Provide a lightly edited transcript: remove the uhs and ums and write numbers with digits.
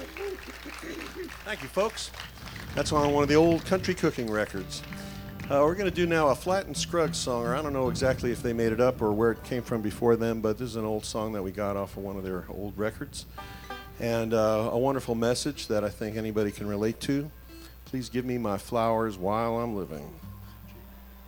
Thank you, folks. That's on one of the old country cooking records. We're going to do now a Flatt and Scruggs song, or I don't know exactly if they made it up or where it came from before them, but this is an old song that we got off of one of their old records. And a wonderful message that I think anybody can relate to. Please give me my flowers while I'm living.